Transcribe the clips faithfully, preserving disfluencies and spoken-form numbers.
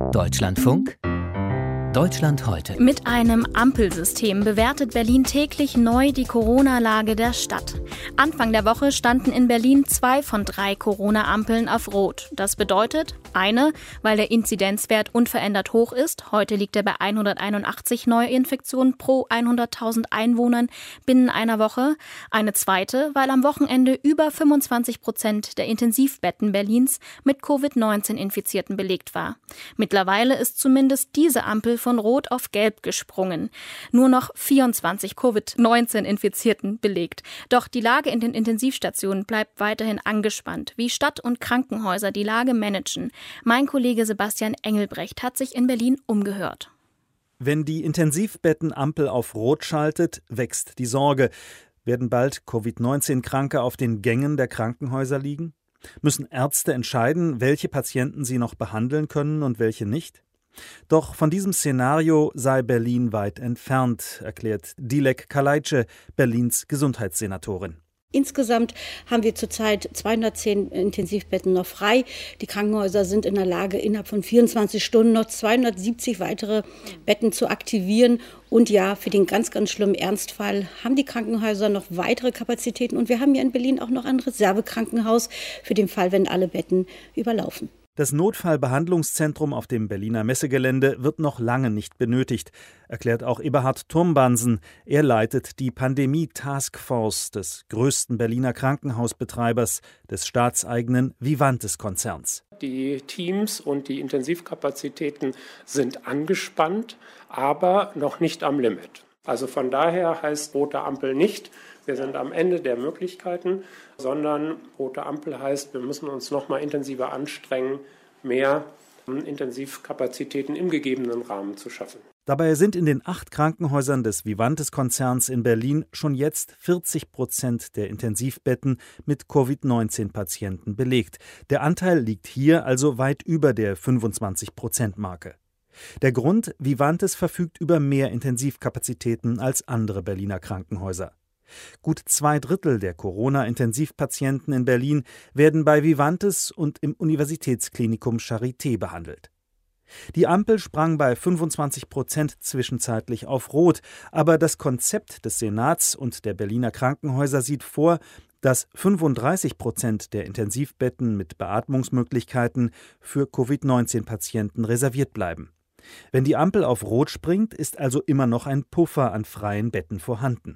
Deutschlandfunk Deutschland heute. Mit einem Ampelsystem bewertet Berlin täglich neu die Corona-Lage der Stadt. Anfang der Woche standen in Berlin zwei von drei Corona-Ampeln auf Rot. Das bedeutet, eine, weil der Inzidenzwert unverändert hoch ist. Heute liegt er bei hunderteinundachtzig Neuinfektionen pro hunderttausend Einwohnern binnen einer Woche. Eine zweite, weil am Wochenende über fünfundzwanzig Prozent der Intensivbetten Berlins mit Covid neunzehn Infizierten belegt war. Mittlerweile ist zumindest diese Ampel von Rot auf Gelb gesprungen. Nur noch vierundzwanzig Covid neunzehn Infizierten belegt. Doch die Lage in den Intensivstationen bleibt weiterhin angespannt. Wie Stadt und Krankenhäuser die Lage managen. Mein Kollege Sebastian Engelbrecht hat sich in Berlin umgehört. Wenn die Intensivbettenampel auf Rot schaltet, wächst die Sorge. Werden bald Covid neunzehn Kranke auf den Gängen der Krankenhäuser liegen? Müssen Ärzte entscheiden, welche Patienten sie noch behandeln können und welche nicht? Doch von diesem Szenario sei Berlin weit entfernt, erklärt Dilek Kalaice, Berlins Gesundheitssenatorin. Insgesamt haben wir zurzeit zweihundertzehn Intensivbetten noch frei. Die Krankenhäuser sind in der Lage, innerhalb von vierundzwanzig Stunden noch zweihundertsiebzig weitere Betten zu aktivieren. Und ja, für den ganz, ganz schlimmen Ernstfall haben die Krankenhäuser noch weitere Kapazitäten. Und wir haben ja in Berlin auch noch ein Reservekrankenhaus für den Fall, wenn alle Betten überlaufen. Das Notfallbehandlungszentrum auf dem Berliner Messegelände wird noch lange nicht benötigt, erklärt auch Eberhard Turmbansen. Er leitet die Pandemie-Taskforce des größten Berliner Krankenhausbetreibers, des staatseigenen Vivantes-Konzerns. Die Teams und die Intensivkapazitäten sind angespannt, aber noch nicht am Limit. Also von daher heißt rote Ampel nicht, wir sind am Ende der Möglichkeiten, sondern rote Ampel heißt, wir müssen uns noch mal intensiver anstrengen, mehr Intensivkapazitäten im gegebenen Rahmen zu schaffen. Dabei sind in den acht Krankenhäusern des Vivantes-Konzerns in Berlin schon jetzt vierzig Prozent der Intensivbetten mit Covid neunzehn Patienten belegt. Der Anteil liegt hier also weit über der fünfundzwanzig Prozent Marke. Der Grund: Vivantes verfügt über mehr Intensivkapazitäten als andere Berliner Krankenhäuser. Gut zwei Drittel der Corona-Intensivpatienten in Berlin werden bei Vivantes und im Universitätsklinikum Charité behandelt. Die Ampel sprang bei fünfundzwanzig Prozent zwischenzeitlich auf Rot, aber das Konzept des Senats und der Berliner Krankenhäuser sieht vor, dass fünfunddreißig Prozent der Intensivbetten mit Beatmungsmöglichkeiten für Covid neunzehn Patienten reserviert bleiben. Wenn die Ampel auf Rot springt, ist also immer noch ein Puffer an freien Betten vorhanden.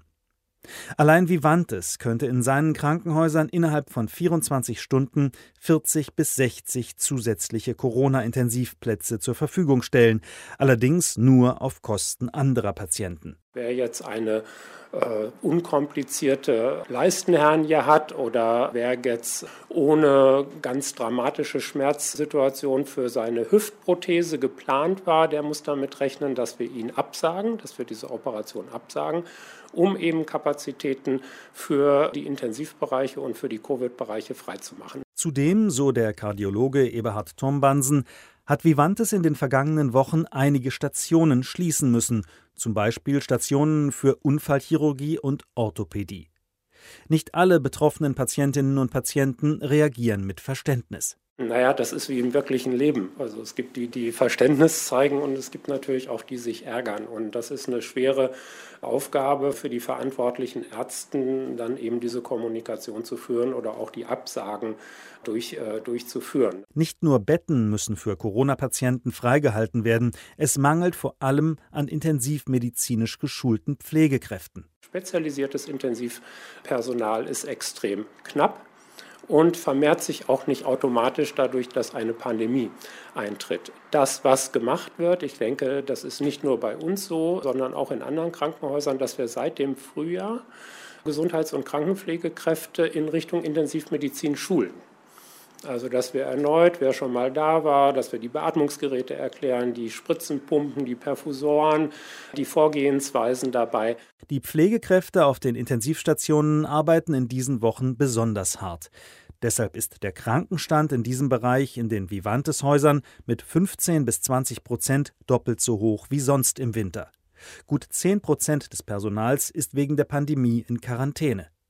Allein Vivantes könnte in seinen Krankenhäusern innerhalb von vierundzwanzig Stunden vierzig bis sechzig zusätzliche Corona-Intensivplätze zur Verfügung stellen, allerdings nur auf Kosten anderer Patienten. Wer jetzt eine äh, unkomplizierte Leistenhernie hat oder wer jetzt ohne ganz dramatische Schmerzsituation für seine Hüftprothese geplant war, der muss damit rechnen, dass wir ihn absagen, dass wir diese Operation absagen, um eben Kapazitäten für die Intensivbereiche und für die Covid-Bereiche freizumachen. Zudem, so der Kardiologe Eberhard Turmbansen, hat Vivantes in den vergangenen Wochen einige Stationen schließen müssen, zum Beispiel Stationen für Unfallchirurgie und Orthopädie. Nicht alle betroffenen Patientinnen und Patienten reagieren mit Verständnis. Naja, das ist wie im wirklichen Leben. Also es gibt die, die Verständnis zeigen und es gibt natürlich auch die, die sich ärgern. Und das ist eine schwere Aufgabe für die verantwortlichen Ärzten, dann eben diese Kommunikation zu führen oder auch die Absagen durch, äh, durchzuführen. Nicht nur Betten müssen für Corona-Patienten freigehalten werden. Es mangelt vor allem an intensivmedizinisch geschulten Pflegekräften. Spezialisiertes Intensivpersonal ist extrem knapp und vermehrt sich auch nicht automatisch dadurch, dass eine Pandemie eintritt. Das, was gemacht wird, ich denke, das ist nicht nur bei uns so, sondern auch in anderen Krankenhäusern, dass wir seit dem Frühjahr Gesundheits- und Krankenpflegekräfte in Richtung Intensivmedizin schulen. Also, dass wir erneut, wer schon mal da war, dass wir die Beatmungsgeräte erklären, die Spritzenpumpen, die Perfusoren, die Vorgehensweisen dabei. Die Pflegekräfte auf den Intensivstationen arbeiten in diesen Wochen besonders hart. Deshalb ist der Krankenstand in diesem Bereich in den Vivantes-Häusern mit fünfzehn bis zwanzig Prozent doppelt so hoch wie sonst im Winter. Gut zehn Prozent des Personals ist wegen der Pandemie in Quarantäne.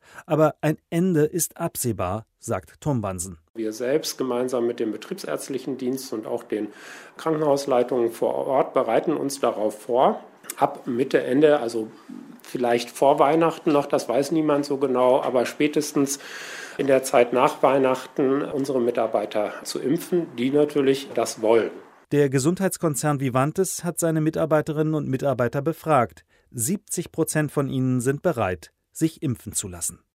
Aber ein Ende ist absehbar, sagt Tom Bansen. Wir selbst gemeinsam mit dem betriebsärztlichen Dienst und auch den Krankenhausleitungen vor Ort bereiten uns darauf vor. Ab Mitte, Ende, also vielleicht vor Weihnachten noch, das weiß niemand so genau, aber spätestens in der Zeit nach Weihnachten unsere Mitarbeiter zu impfen, die natürlich das wollen. Der Gesundheitskonzern Vivantes hat seine Mitarbeiterinnen und Mitarbeiter befragt. siebzig Prozent von ihnen sind bereit, sich impfen zu lassen.